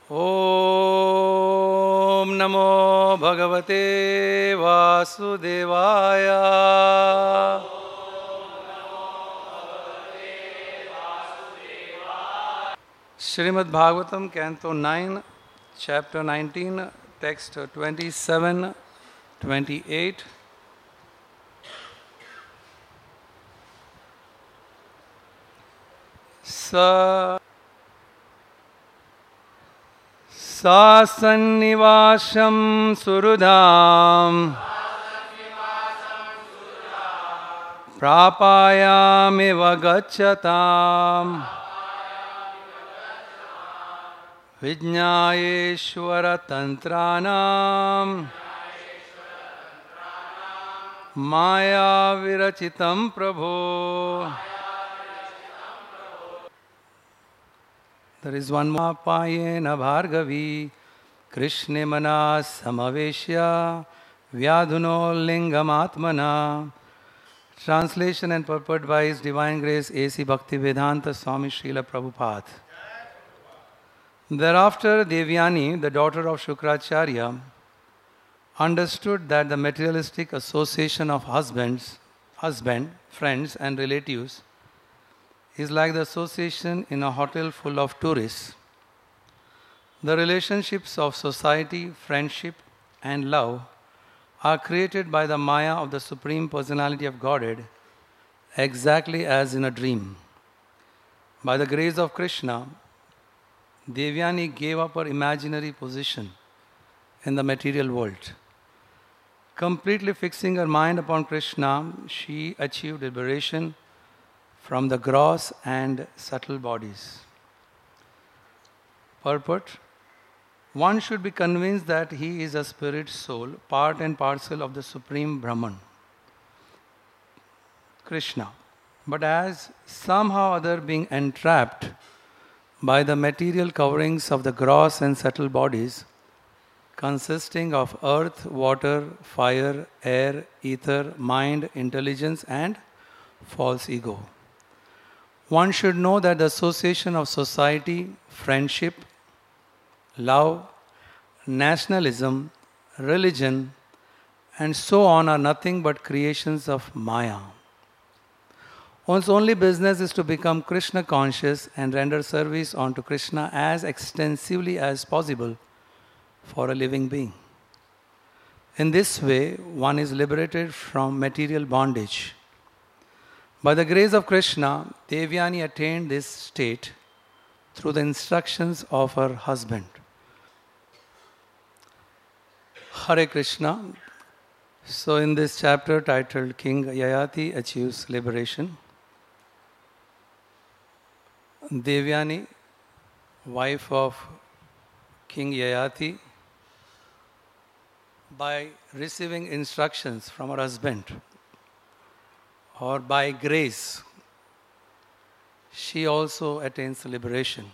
ॐ नमो भगवते वासुदेवाय। Srimad Bhagavatam, Canto 9, Chapter 19, Text 27, 28. Sasannivasham surudham prapayamiva gacchatam vijñāyeshvara tantranam maya virachitam prabho. There is one more payena bhargavi Krishne manas samaveshya vyadhuno lingam atmana. Translation and purport by His Divine Grace A.C. Bhaktivedanta Swami Srila Prabhupada. Thereafter, Devyani, the daughter of Shukracharya, understood that the materialistic association of husband, friends and relatives is like the association in a hotel full of tourists. The relationships of society, friendship and love are created by the Maya of the Supreme Personality of Godhead exactly as in a dream. By the grace of Krishna, Devyani gave up her imaginary position in the material world. Completely fixing her mind upon Krishna, she achieved liberation from the gross and subtle bodies. Purport: one should be convinced that he is a spirit soul, part and parcel of the Supreme Brahman, Krishna. But as somehow or other being entrapped by the material coverings of the gross and subtle bodies, consisting of earth, water, fire, air, ether, mind, intelligence, and false ego. One should know that the association of society, friendship, love, nationalism, religion, and so on are nothing but creations of Maya. One's only business is to become Krishna conscious and render service unto Krishna as extensively as possible for a living being. In this way, one is liberated from material bondage. By the grace of Krishna, Devyani attained this state through the instructions of her husband. Hare Krishna. So in this chapter titled King Yayati Achieves Liberation, Devyani, wife of King Yayati, by receiving instructions from her husband or by grace, she also attains liberation.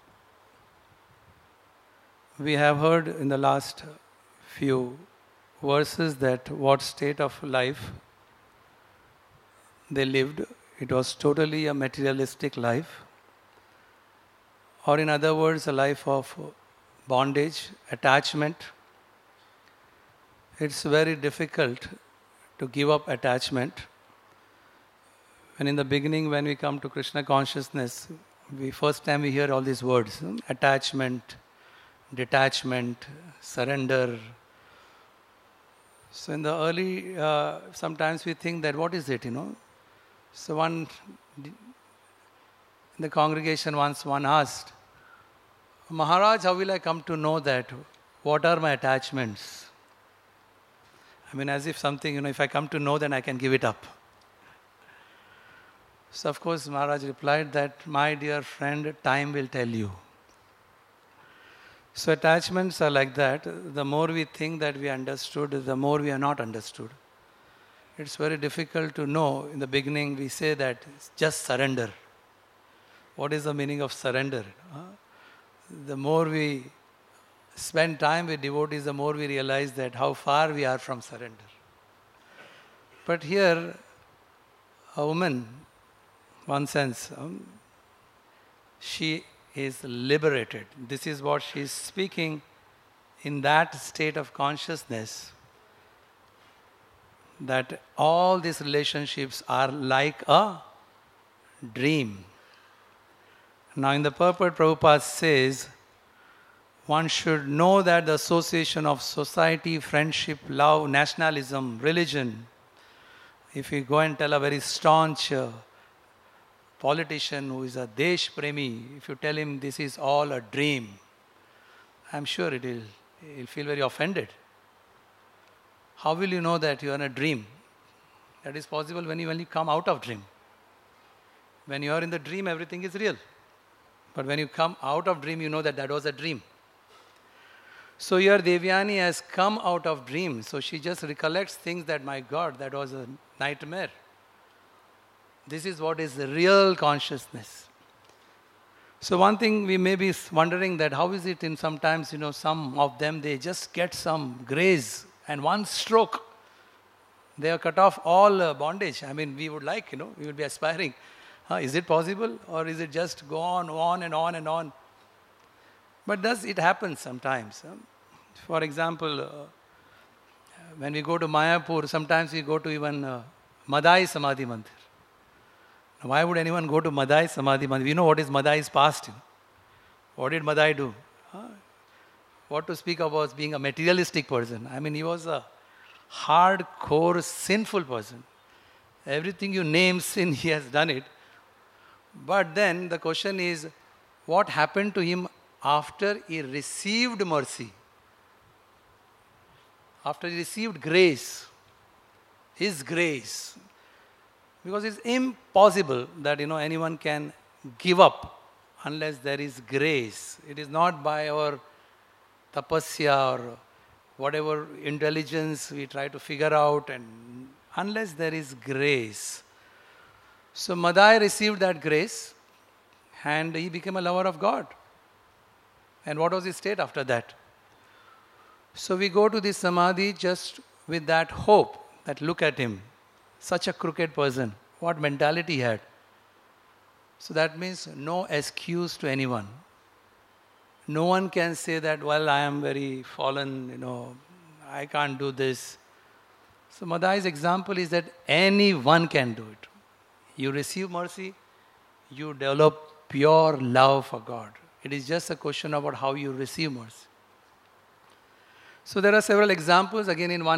We have heard in the last few verses that what state of life they lived. It was totally a materialistic life, or in other words, a life of bondage, attachment. It's very difficult to give up attachment. And in the beginning, when we come to Krishna consciousness, first time we hear all these words: attachment, detachment, surrender. So in the early, sometimes we think that what is it, So one, in the congregation once one asked, Maharaj, how will I come to know that? What are my attachments? I mean, as if something, if I come to know, then I can give it up. So of course Maharaj replied that, my dear friend, time will tell you. So attachments are like that. The more we think that we understood, the more we are not understood. It's very difficult to know. In the beginning we say that just surrender. What is the meaning of surrender? The more we spend time with devotees, the more we realize that how far we are from surrender. But here, a woman, one sense, she is liberated. This is what she is speaking in that state of consciousness, that all these relationships are like a dream. Now in the purport, Prabhupada says, one should know that the association of society, friendship, love, nationalism, religion, if you go and tell a very staunch politician who is a Desh Premi, if you tell him this is all a dream, I'm sure he'll feel very offended. How will you know that you are in a dream? That is possible when you come out of dream. When you are in the dream, everything is real. But when you come out of dream, you know that was a dream. So here Devyani has come out of dream. So she just recollects things that, my God, that was a nightmare. This is what is the real consciousness. So one thing we may be wondering that how is it in sometimes, some of them, they just get some grace and one stroke, they have cut off all bondage. I mean, we would like, we would be aspiring. Is it possible? Or is it just go on and on and on? But does it happen sometimes? For example, when we go to Mayapur, sometimes we go to even Madai Samadhi Mandir. Why would anyone go to Madai Samadhi Mandir? We know what is Madai's past. What did Madai do? What to speak about being a materialistic person? I mean, he was a hardcore sinful person. Everything you name sin, he has done it. But then the question is, what happened to him after he received mercy? After he received grace, his grace. Because it's impossible that anyone can give up unless there is grace. It is not by our tapasya or whatever intelligence we try to figure out, and unless there is grace. So Madai received that grace and he became a lover of God. And what was his state after that? So we go to this Samadhi just with that hope that look at him, such a crooked person, what mentality he had. So that means no excuse to anyone. No one can say that, well, I am very fallen, I can't do this. So Madai's example is that anyone can do it. You receive mercy, you develop pure love for God. It is just a question about how you receive mercy. So there are several examples, again in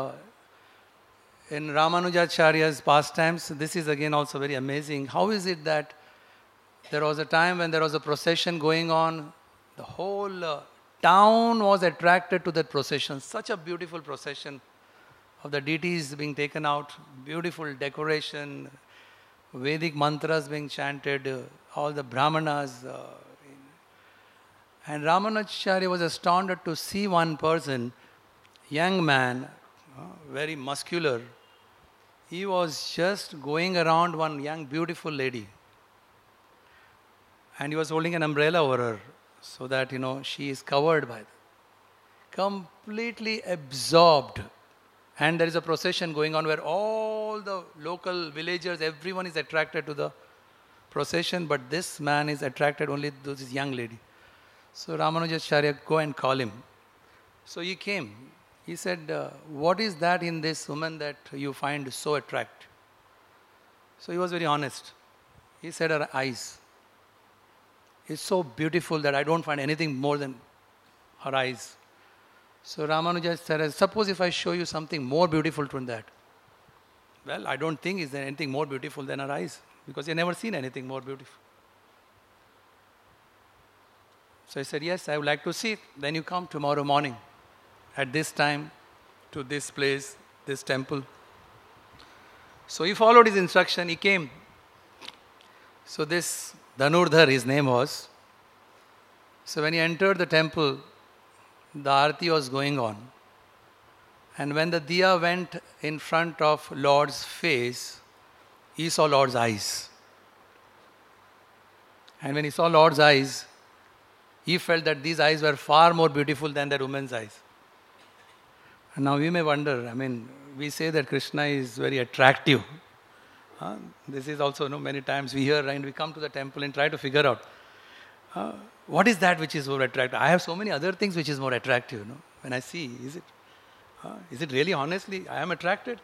Ramanujacharya's pastimes. This is again also very amazing. How is it that there was a time when there was a procession going on, the whole town was attracted to that procession, such a beautiful procession of the deities being taken out, beautiful decoration, Vedic mantras being chanted, all the brahmanas. And Ramanujacharya was astounded to see one person, young man, very muscular. He was just going around one young beautiful lady. And he was holding an umbrella over her so that, she is covered by that. Completely absorbed. And there is a procession going on where all the local villagers, everyone is attracted to the procession, but this man is attracted only to this young lady. So Ramanujacharya, go and call him. So he came. He said, what is that in this woman that you find so attractive? So he was very honest. He said, her eyes. It's so beautiful that I don't find anything more than her eyes. So Ramanuja said, suppose if I show you something more beautiful than that. Well, I don't think is there anything more beautiful than her eyes, because you've never seen anything more beautiful. So he said, yes, I would like to see it. Then you come tomorrow morning at this time to this place, this temple. So he followed his instruction, he came. So this Dhanurdhar, his name was. So when he entered the temple, the arati was going on. And when the diya went in front of Lord's face, he saw Lord's eyes. And when he saw Lord's eyes, he felt that these eyes were far more beautiful than that woman's eyes. And now we may wonder, we say that Krishna is very attractive. This is also, many times we hear and we come to the temple and try to figure out. What is that which is more attractive? I have so many other things which is more attractive. When I see, is it really honestly I am attracted?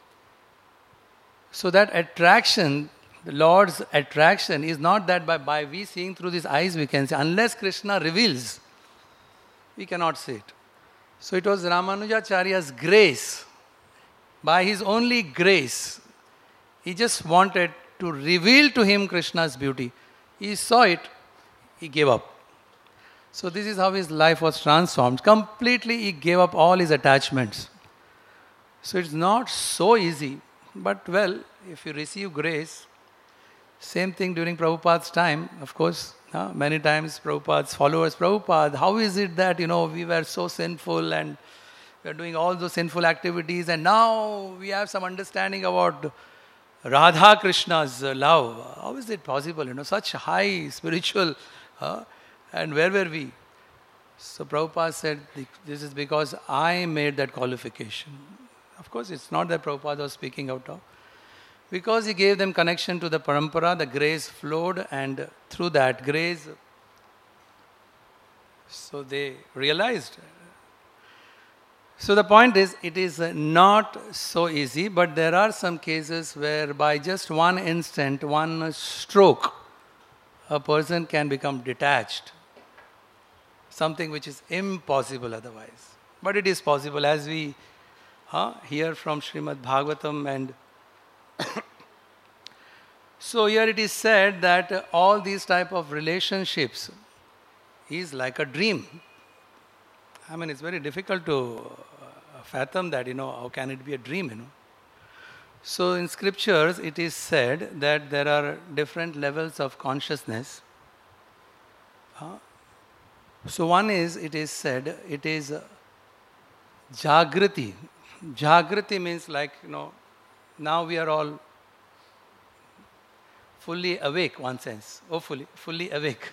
So that attraction, the Lord's attraction is not that by we seeing through these eyes we can see. Unless Krishna reveals, we cannot see it. So it was Ramanujacharya's grace. By his only grace, he just wanted to reveal to him Krishna's beauty. He saw it, he gave up. So this is how his life was transformed. Completely he gave up all his attachments. So it's not so easy. But well, if you receive grace, same thing during Prabhupada's time, of course, many times Prabhupada's followers, Prabhupada, how is it that, we were so sinful and we are doing all those sinful activities and now we have some understanding about Radha Krishna's love. How is it possible, such high spiritual, and where were we? So Prabhupada said, this is because I made that qualification. Of course, it's not that Prabhupada was speaking out of. Because he gave them connection to the parampara, the grace flowed, and through that grace, so they realized. So the point is, it is not so easy, but there are some cases where by just one instant, one stroke, a person can become detached. Something which is impossible otherwise. But it is possible, as we hear from Srimad Bhagavatam. And so here it is said that all these type of relationships is like a dream. I mean, it's very difficult to fathom that, how can it be a dream, So in scriptures, it is said that there are different levels of consciousness. So one is, it is said, it is Jagriti. Jagriti means like, now we are all fully awake, one sense. Hopefully, fully awake.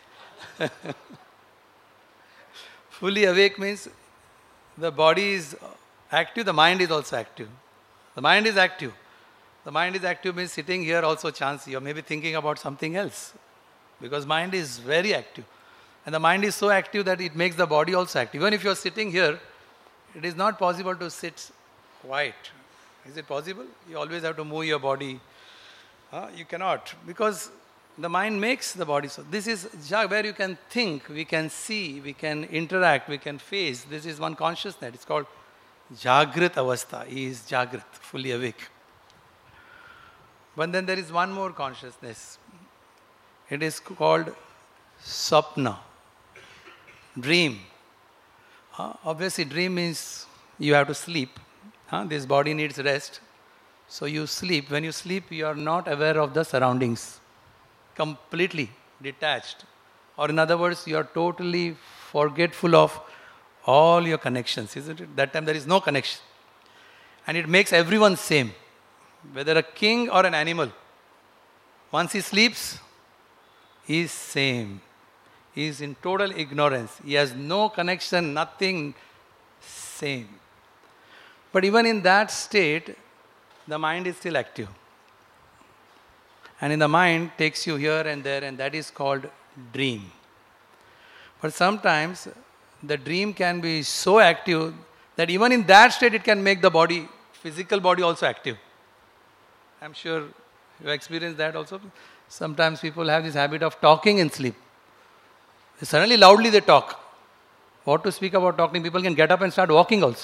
Fully awake means the body is active, the mind is also active. The mind is active. The mind is active means sitting here also chance you may be thinking about something else. Because mind is very active. And the mind is so active that it makes the body also active. Even if you are sitting here, it is not possible to sit quiet. Is it possible? You always have to move your body. You cannot. Because the mind makes the body so. This is where you can think, we can see, we can interact, we can face. This is one consciousness. It's called Jagrit Avastha. He is Jagrit, fully awake. But then there is one more consciousness. It is called Sapna, dream. Obviously, dream means you have to sleep. This body needs rest. So you sleep. When you sleep, you are not aware of the surroundings. Completely detached. Or in other words, you are totally forgetful of all your connections, isn't it? That time there is no connection. And it makes everyone same. Whether a king or an animal. Once he sleeps, he is same. He is in total ignorance. He has no connection, nothing, same. But even in that state, the mind is still active. And in the mind takes you here and there, and that is called dream. But sometimes the dream can be so active that even in that state it can make the body, physical body also active. I'm sure you have experienced that also. Sometimes people have this habit of talking in sleep. Suddenly loudly they talk. What to speak about talking? People can get up and start walking also.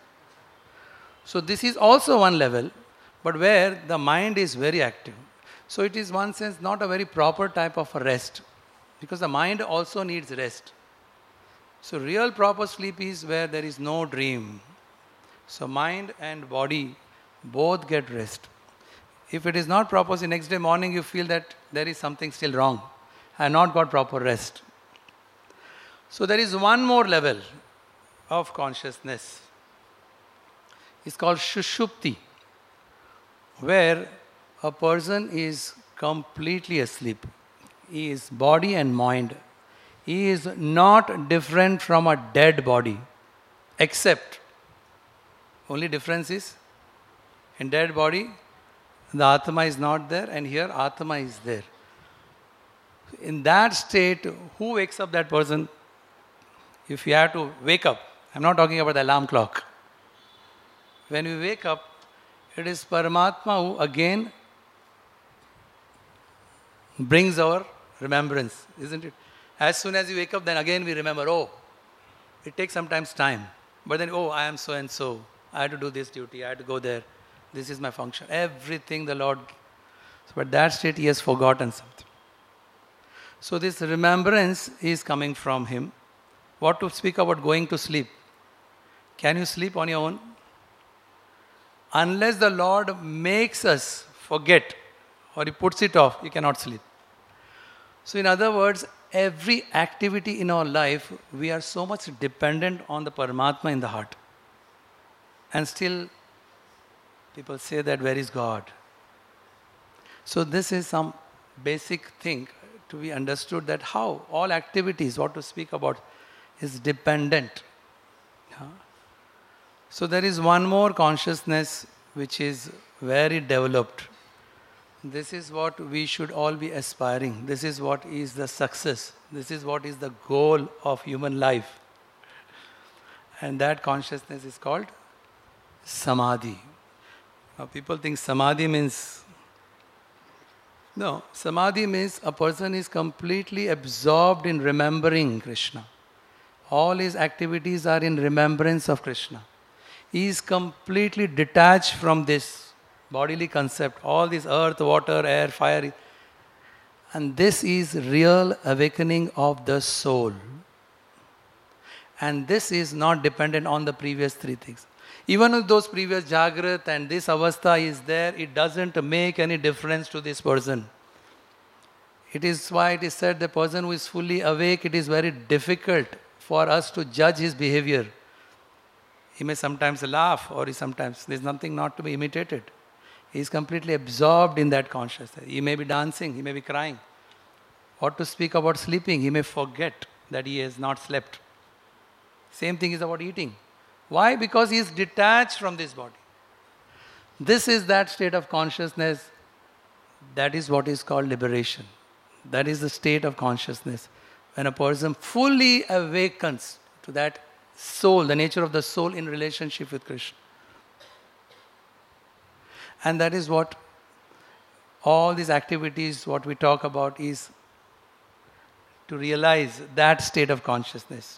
So this is also one level, but where the mind is very active. So it is one sense not a very proper type of a rest, because the mind also needs rest. So real proper sleep is where there is no dream. So mind and body both get rest. If it is not proper, the next day morning you feel that there is something still wrong. I have not got proper rest. So there is one more level of consciousness. It's called Shushupti, where a person is completely asleep. He is body and mind. He is not different from a dead body, except only difference is in dead body the Atma is not there, and here Atma is there. In that state, who wakes up that person? If you have to wake up, I'm not talking about the alarm clock. When we wake up, it is Paramatma who again brings our remembrance, isn't it? As soon as you wake up, then again we remember, oh, it takes sometimes time. But then, oh, I am so and so. I had to do this duty. I had to go there. This is my function. Everything the Lord. But that state he has forgotten something. So this remembrance is coming from him. What to speak about going to sleep? Can you sleep on your own? Unless the Lord makes us forget or he puts it off, you cannot sleep. So in other words, every activity in our life, we are so much dependent on the Paramatma in the heart. And still, people say that where is God? So this is some basic thing to be understood, that how all activities, what to speak about, is dependent. So there is one more consciousness which is very developed. This is what we should all be aspiring. This is what is the success. This is what is the goal of human life. And that consciousness is called Samadhi. Now people think Samadhi means... No, Samadhi means a person is completely absorbed in remembering Krishna. All his activities are in remembrance of Krishna. He is completely detached from this bodily concept, all this earth, water, air, fire. And this is real awakening of the soul. And this is not dependent on the previous three things. Even if those previous Jagrat and this Avastha is there, it doesn't make any difference to this person. It is why it is said the person who is fully awake, it is very difficult for us to judge his behavior. He may sometimes laugh or there's nothing not to be imitated. He is completely absorbed in that consciousness. He may be dancing, he may be crying. What to speak about sleeping, he may forget that he has not slept. Same thing is about eating. Why? Because he is detached from this body. This is that state of consciousness. That is what is called liberation. That is the state of consciousness. When a person fully awakens to that soul, the nature of the soul in relationship with Krishna. And that is what all these activities, what we talk about, is to realize that state of consciousness.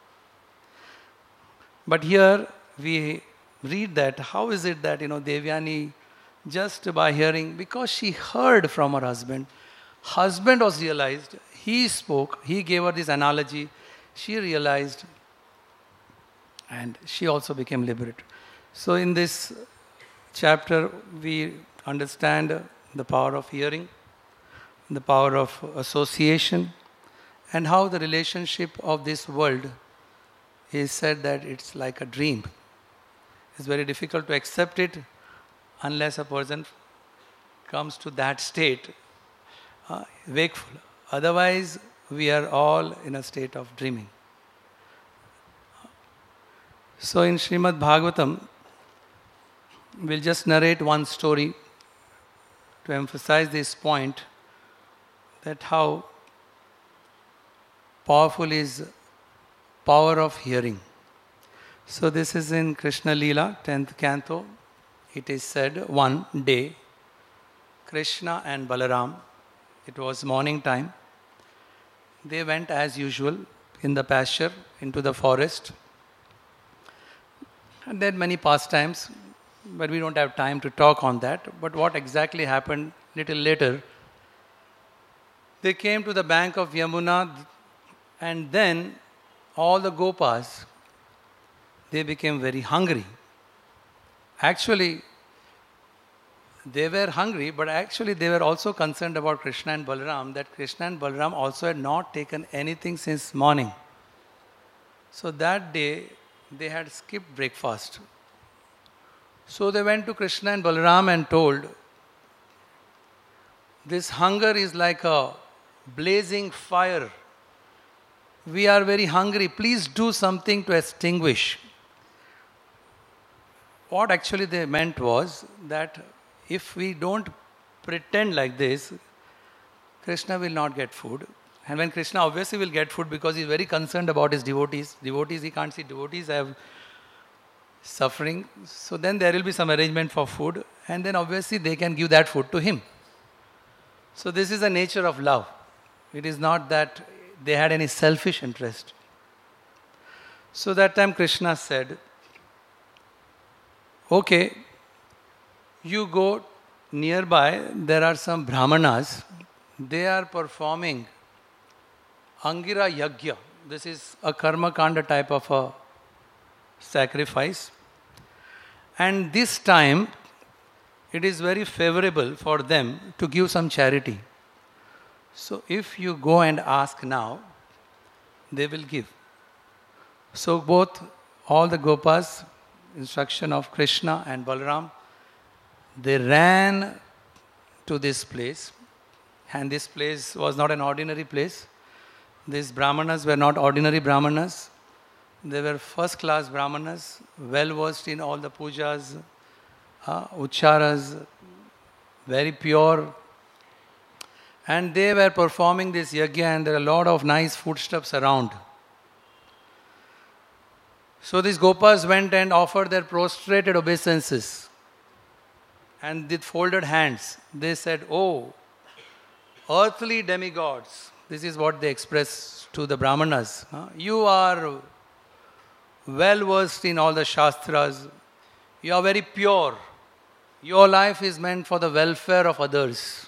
But here we read that, how is it that, Devyani, just by hearing, because she heard from her husband was realized, he spoke, he gave her this analogy, she realized, and she also became liberated. So in this chapter, we understand the power of hearing, the power of association, and how the relationship of this world is said that it's like a dream. It's very difficult to accept it unless a person comes to that state, wakeful. Otherwise, we are all in a state of dreaming. So in Srimad Bhagavatam, we'll just narrate one story to emphasize this point, that how powerful is power of hearing. So this is in Krishna Leela, 10th canto. It is said, one day, Krishna and Balaram, it was morning time, they went as usual in the pasture into the forest. And then many pastimes, but we don't have time to talk on that. But what exactly happened little later, they came to the bank of Yamuna, and then all the Gopas, they became very hungry. Actually, they were hungry, but actually they were also concerned about Krishna and Balaram, that Krishna and Balaram also had not taken anything since morning. So that day, they had skipped breakfast. So they went to Krishna and Balaram and told, this hunger is like a blazing fire. We are very hungry. Please do something to extinguish. What actually they meant was that if we don't pretend like this, Krishna will not get food. And when Krishna obviously will get food because he's very concerned about his devotees. Devotees, he can't see devotees have suffering. So then there will be some arrangement for food. And then obviously they can give that food to him. So this is the nature of love. It is not that they had any selfish interest. So that time Krishna said, okay, you go nearby, there are some brahmanas. They are performing Angira Yagya. This is a karma kanda type of a sacrifice. And this time, it is very favorable for them to give some charity. So if you go and ask now, they will give. So both, all the Gopas, instruction of Krishna and Balaram, they ran to this place. And this place was not an ordinary place. These brahmanas were not ordinary brahmanas. They were first class brahmanas, well versed in all the pujas, ucharas, very pure. And they were performing this yajna, and there are a lot of nice foodstuffs around. So these Gopas went and offered their prostrated obeisances. And with folded hands, they said, "Oh, earthly demigods," this is what they express to the Brahmanas. You are well versed in all the Shastras. You are very pure. Your life is meant for the welfare of others.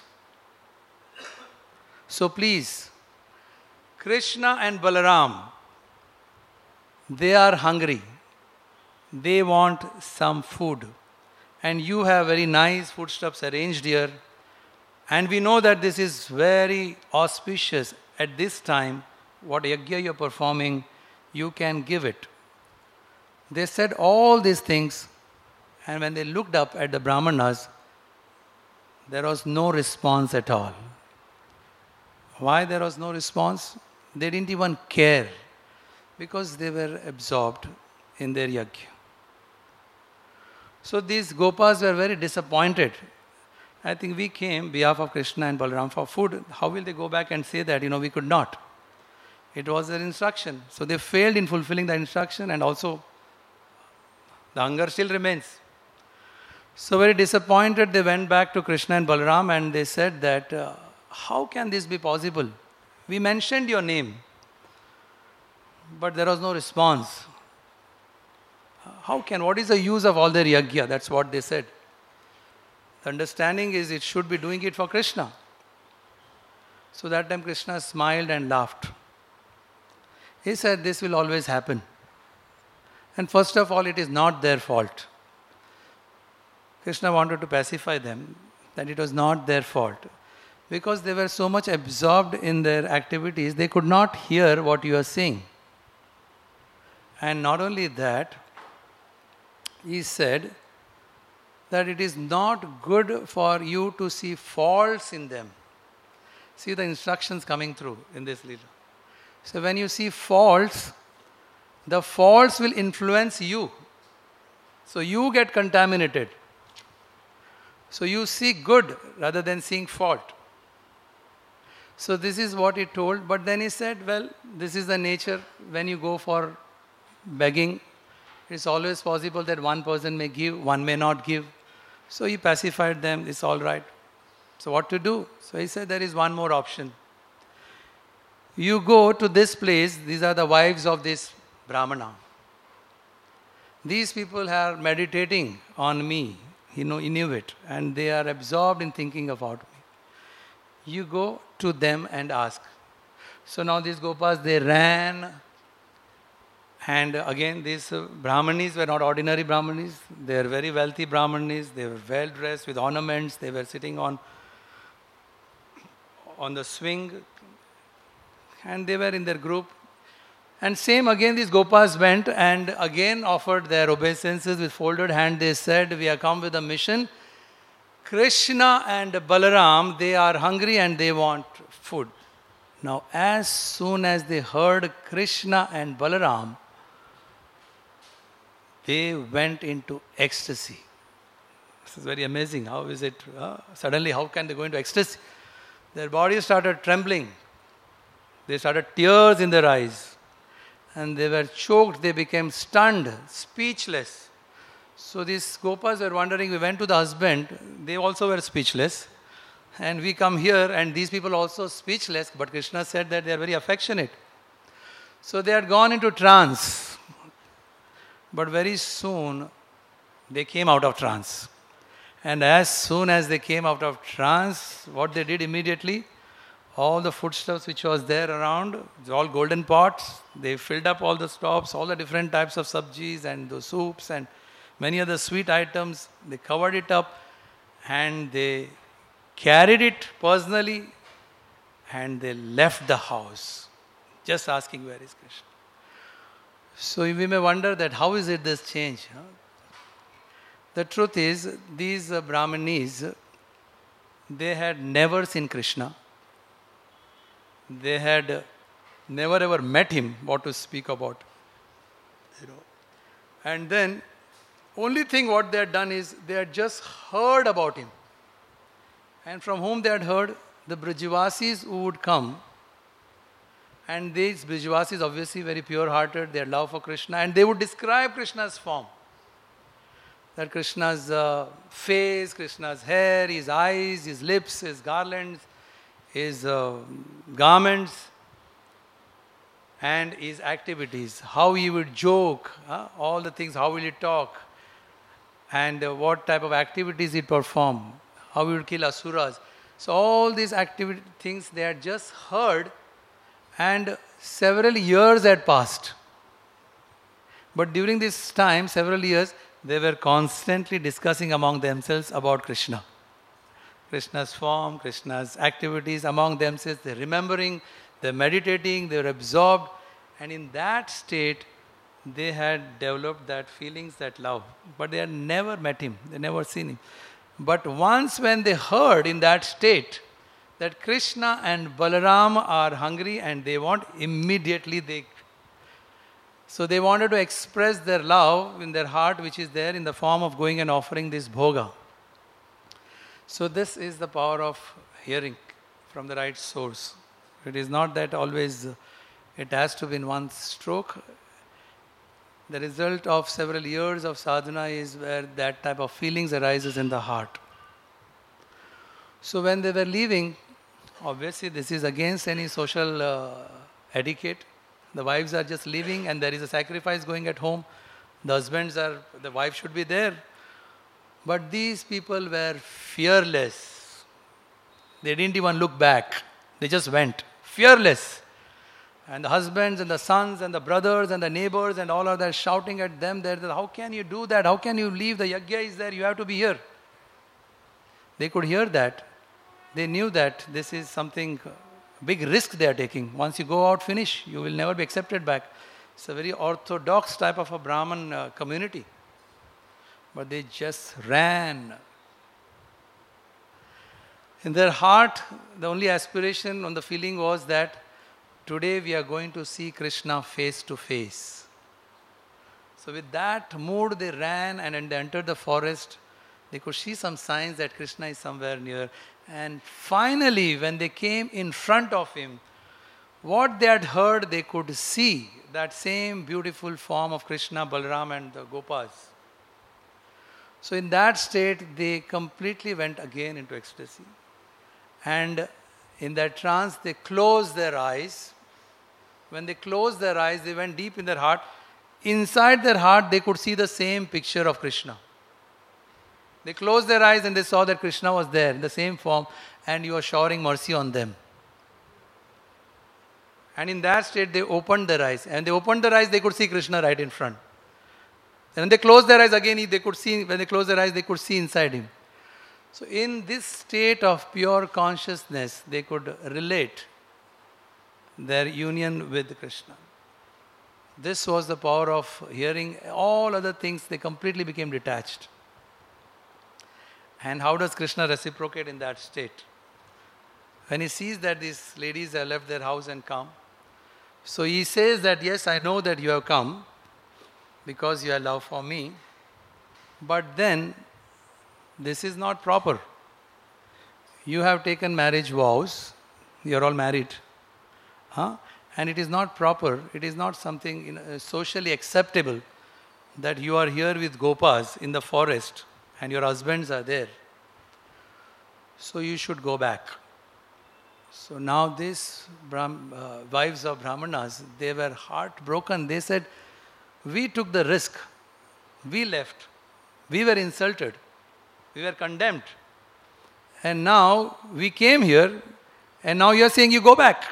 So please, Krishna and Balaram, they are hungry. They want some food. And you have very nice foodstuffs arranged here. And we know that this is very auspicious. At this time, what yajna you are performing, you can give it. They said all these things, and when they looked up at the Brahmanas, there was no response at all. Why there was no response? They didn't even care, because they were absorbed in their yajna. So these Gopas were very disappointed. I think we came, behalf of Krishna and Balaram, for food. How will they go back and say that, we could not? It was their instruction. So they failed in fulfilling the instruction, and also the hunger still remains. So very disappointed, they went back to Krishna and Balaram and they said that, how can this be possible? We mentioned your name, but there was no response. What is the use of all their yajna? That's what they said. The understanding is it should be doing it for Krishna. So that time Krishna smiled and laughed. He said, this will always happen. And first of all, it is not their fault. Krishna wanted to pacify them that it was not their fault. Because they were so much absorbed in their activities, they could not hear what you are saying. And not only that, he said that it is not good for you to see faults in them. See the instructions coming through in this Leela. So when you see faults, the faults will influence you. So you get contaminated. So you see good rather than seeing fault. So this is what he told. But then he said, well, this is the nature. When you go for begging, it's always possible that one person may give, one may not give. So he pacified them, it's all right. So what to do? So he said, there is one more option. You go to this place, these are the wives of this Brahmana. These people are meditating on me, he knew it, and they are absorbed in thinking about me. You go to them and ask. So now these Gopas, they ran. And again, these Brahmanis were not ordinary Brahmanis. They were very wealthy Brahmanis. They were well dressed with ornaments. They were sitting on the swing. And they were in their group. And same again, these Gopas went and again offered their obeisances with folded hand. They said, we have come with a mission. Krishna and Balaram, they are hungry and they want food. Now, as soon as they heard Krishna and Balaram, they went into ecstasy. This is very amazing. How is it? Suddenly, how can they go into ecstasy? Their bodies started trembling. They started tears in their eyes. And they were choked. They became stunned, speechless. So these Gopas were wondering, we went to the husband. They also were speechless. And we come here and these people also speechless. But Krishna said that they are very affectionate. So they had gone into trance. But very soon they came out of trance. And as soon as they came out of trance, what they did immediately, all the foodstuffs which was there around, all golden pots, they filled up all the stops, all the different types of sabjis and the soups and many other sweet items. They covered it up and they carried it personally and they left the house, just asking, where is Krishna? So we may wonder that how is it this change? Huh? The truth is, these Brahmanis, they had never seen Krishna. They had never ever met him, what to speak about. And then, only thing what they had done is, they had just heard about him. And from whom they had heard? The Brajavasis who would come. And these Brajavasis, obviously very pure-hearted, their love for Krishna, and they would describe Krishna's form. That Krishna's face, Krishna's hair, his eyes, his lips, his garlands, his garments, and his activities. How he would joke, all the things, how will he talk, and what type of activities he'd perform, how he would kill asuras. So all these activity things they had just heard, and several years had passed. But during this time, several years, they were constantly discussing among themselves about Krishna. Krishna's form, Krishna's activities among themselves. They're remembering, they're meditating, they're absorbed. And in that state, they had developed that feelings, that love. But they had never met him, they never seen him. But once when they heard in that state that Krishna and Balaram are hungry and they want, immediately so they wanted to express their love in their heart, which is there in the form of going and offering this bhoga. So this is the power of hearing from the right source. It is not that always it has to be in one stroke. The result of several years of sadhana is where that type of feelings arises in the heart. So when they were leaving, obviously this is against any social etiquette. The wives are just leaving and there is a sacrifice going at home. The wife should be there. But these people were fearless. They didn't even look back. They just went. Fearless. And the husbands and the sons and the brothers and the neighbors and all are there shouting at them. How can you do that? How can you leave? The yajna is there. You have to be here. They could hear that. They knew that this is something big risk they are taking. Once you go out, finish. You will never be accepted back. It's a very orthodox type of a Brahman community. But they just ran. In their heart, the only aspiration on the feeling was that today we are going to see Krishna face to face. So with that mood, they ran and they entered the forest. They could see some signs that Krishna is somewhere near. And finally, when they came in front of him, what they had heard, they could see that same beautiful form of Krishna, Balaram and the Gopas. So in that state, they completely went again into ecstasy. And in that trance, they closed their eyes. When they closed their eyes, they went deep in their heart. Inside their heart, they could see the same picture of Krishna. They closed their eyes and they saw that Krishna was there in the same form and he was showering mercy on them. And in that state, they opened their eyes. And they opened their eyes, they could see Krishna right in front. And when they closed their eyes again, when they closed their eyes, they could see inside him. So in this state of pure consciousness, they could relate their union with Krishna. This was the power of hearing. All other things, they completely became detached. And how does Krishna reciprocate in that state? When he sees that these ladies have left their house and come, so he says that, yes, I know that you have come because you have love for me, but then this is not proper. you have taken marriage vows, you are all married, huh? And it is not proper, it is not something socially acceptable that you are here with gopas in the forest and your husbands are there. So you should go back. So now these wives of Brahmanas, they were heartbroken. They said, we took the risk, we left, we were insulted, we were condemned. And now we came here and now you are saying you go back.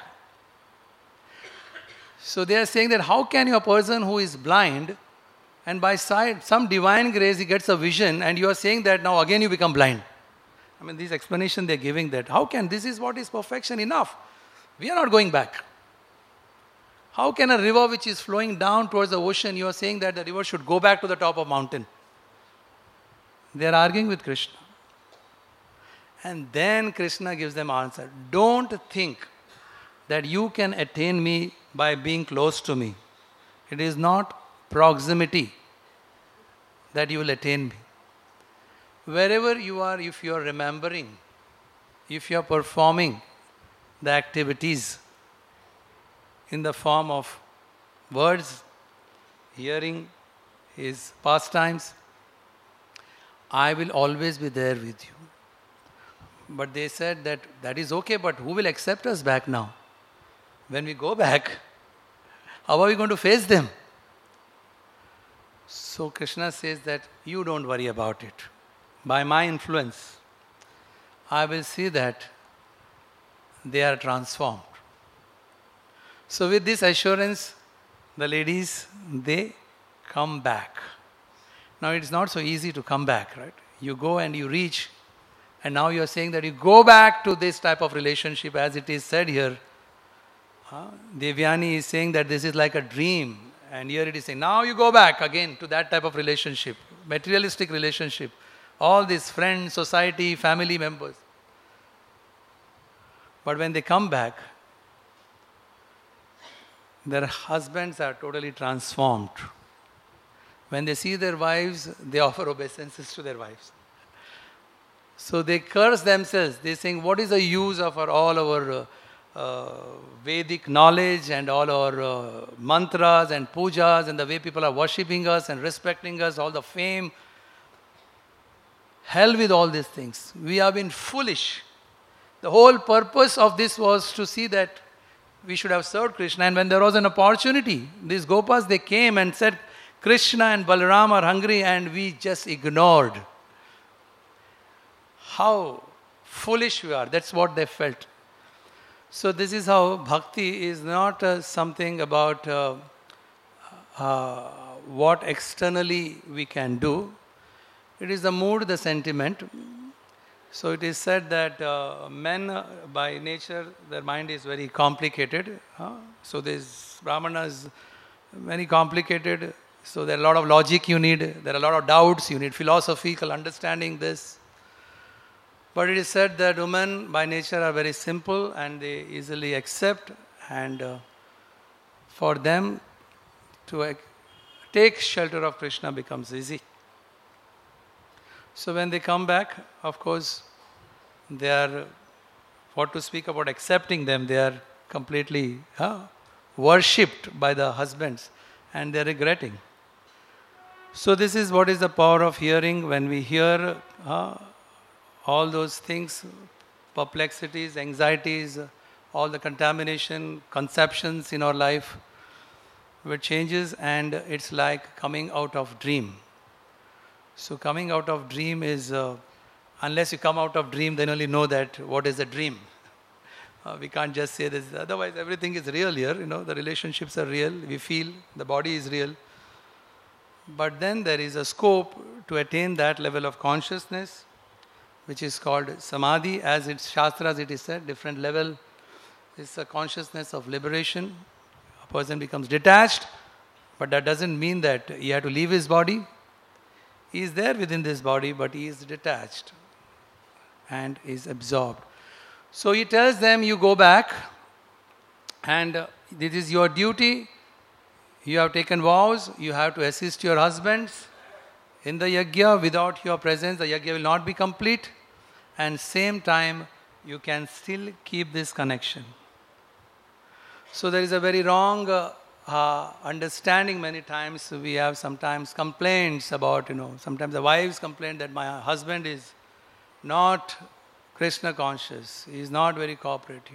So they are saying that how can a person who is blind and by some divine grace he gets a vision and you are saying that now again you become blind. I mean, this explanation they are giving that, how can, this is what is perfection enough. We are not going back. How can a river which is flowing down towards the ocean, you are saying that the river should go back to the top of mountain. They are arguing with Krishna. And then Krishna gives them answer. Don't think that you can attain me by being close to me. It is not proximity that you will attain me. Wherever you are, if you are remembering, if you are performing the activities in the form of words, hearing, his pastimes, I will always be there with you. But they said that is okay, but who will accept us back now? When we go back, how are we going to face them? So Krishna says that you don't worry about it. By my influence, I will see that they are transformed. So with this assurance, the ladies, they come back. Now it's not so easy to come back, right? You go and you reach, and now you are saying that you go back to this type of relationship as it is said here. Devyani is saying that this is like a dream, and here it is saying, now you go back again to that type of relationship, materialistic relationship. All these friends, society, family members. But when they come back, their husbands are totally transformed. When they see their wives, they offer obeisances to their wives. So they curse themselves. They saying, what is the use of all our Vedic knowledge and all our mantras and pujas and the way people are worshipping us and respecting us, all the fame. Hell with all these things. We have been foolish. The whole purpose of this was to see that we should have served Krishna. And when there was an opportunity, these Gopas, they came and said, Krishna and Balaram are hungry, and we just ignored. How foolish we are. That's what they felt. So this is how bhakti is not something about what externally we can do. It is the mood, the sentiment. So it is said that men by nature, their mind is very complicated. So this Brahmana is very complicated. So there are a lot of logic you need. There are a lot of doubts. You need philosophical understanding this. But it is said that women by nature are very simple and they easily accept. And for them to take shelter of Krishna becomes easy. So when they come back, of course, they are, what to speak about accepting them, they are completely worshipped by the husbands and they are regretting. So this is what is the power of hearing. When we hear all those things, perplexities, anxieties, all the contamination, conceptions in our life, which changes, and it's like coming out of dream. So coming out of dream is, unless you come out of dream, then only know that what is a dream. We can't just say this. Otherwise, everything is real here. The relationships are real. We feel the body is real. But then there is a scope to attain that level of consciousness, which is called samadhi. As it's Shastras, it is said, different level. It's a consciousness of liberation. A person becomes detached, but that doesn't mean that he had to leave his body. He is there within this body, but he is detached and is absorbed. So he tells them, you go back and this is your duty. You have taken vows. You have to assist your husbands in the yajna. Without your presence, the yajna will not be complete. And same time, you can still keep this connection. So there is a very wrong understanding many times. We have sometimes complaints about, sometimes the wives complain that my husband is not Krishna conscious, he is not very cooperative.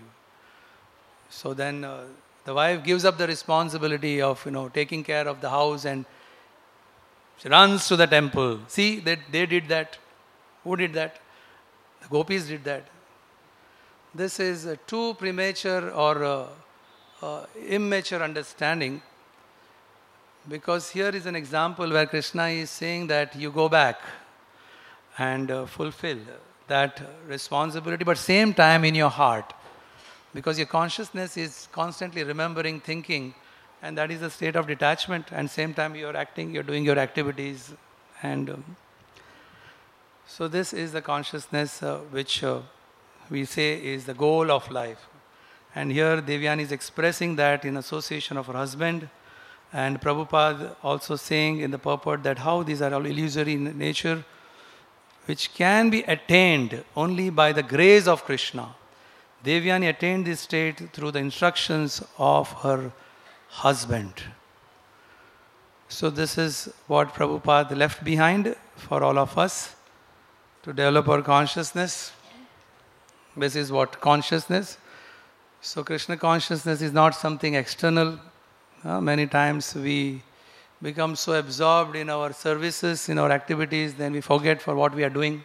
So then the wife gives up the responsibility of, taking care of the house and she runs to the temple. See, they did that. Who did that? The gopis did that. This is a too premature or immature understanding, because here is an example where Krishna is saying that you go back and fulfill that responsibility, but same time in your heart, because your consciousness is constantly remembering, thinking, and that is a state of detachment, and same time you are acting, you are doing your activities, and so this is the consciousness which we say is the goal of life. And here Devyani is expressing that in association of her husband, and Prabhupada also saying in the purport that how these are all illusory in nature, which can be attained only by the grace of Krishna. Devyani attained this state through the instructions of her husband. So this is what Prabhupada left behind for all of us to develop our consciousness. This is what consciousness. So Krishna consciousness is not something external. Many times we become so absorbed in our services, in our activities, then we forget for what we are doing.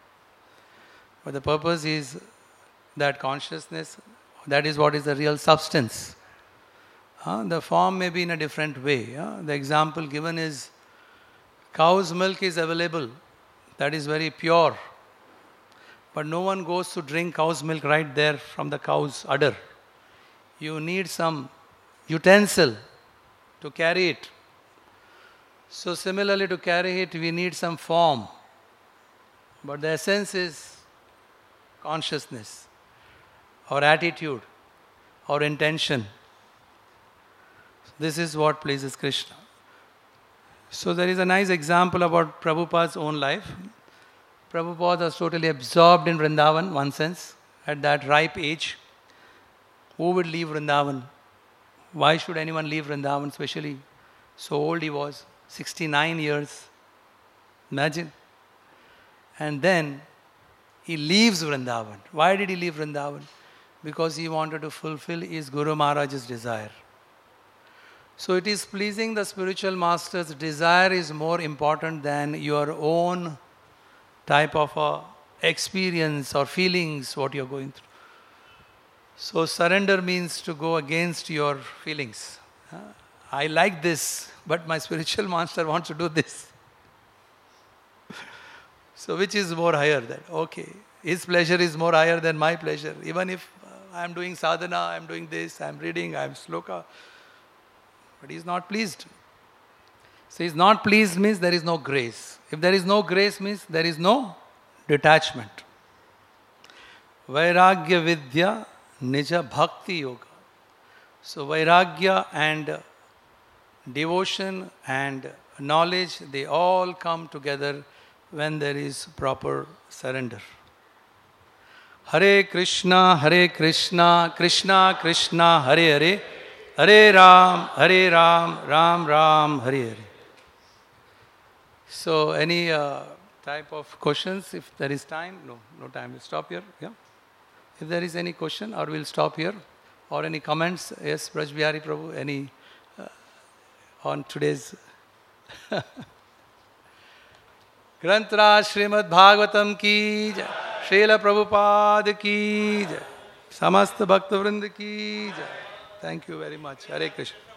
But the purpose is that consciousness, that is what is the real substance. The form may be in a different way. The example given is cow's milk is available. That is very pure. But no one goes to drink cow's milk right there from the cow's udder. You need some utensil to carry it. So similarly, to carry it, we need some form. But the essence is consciousness, or attitude, or intention. This is what pleases Krishna. So there is a nice example about Prabhupada's own life. Prabhupada was totally absorbed in Vrindavan, one sense, at that ripe age. Who would leave Vrindavan? Why should anyone leave Vrindavan, especially so old he was, 69 years. Imagine. And then he leaves Vrindavan. Why did he leave Vrindavan? Because he wanted to fulfill his Guru Maharaj's desire. So it is pleasing the spiritual master's desire is more important than your own type of experience or feelings, what you are going through. So surrender means to go against your feelings. I like this, but my spiritual master wants to do this. So which is more higher than? Okay, his pleasure is more higher than my pleasure. Even if I am doing sadhana, I am doing this, I am reading, I am sloka. But he is not pleased. So he is not pleased means there is no grace. If there is no grace means there is no detachment. Vairagya Vidya Nija Bhakti Yoga. So Vairagya and devotion and knowledge, they all come together when there is proper surrender. Hare Krishna, Krishna Krishna, Hare Hare, Hare Ram, Ram Ram, Hare Hare. So any type of questions, if there is time? No time, we'll stop here. Yeah. If there is any question, or we'll stop here. Or any comments? Yes, Braj Bihari Prabhu, any on today's Grantra Srimad Bhagavatam ki jai, Srila Prabhupada ki jai, Samasta Bhakta Vrinda ki jai. Thank you very much. Hare Krishna.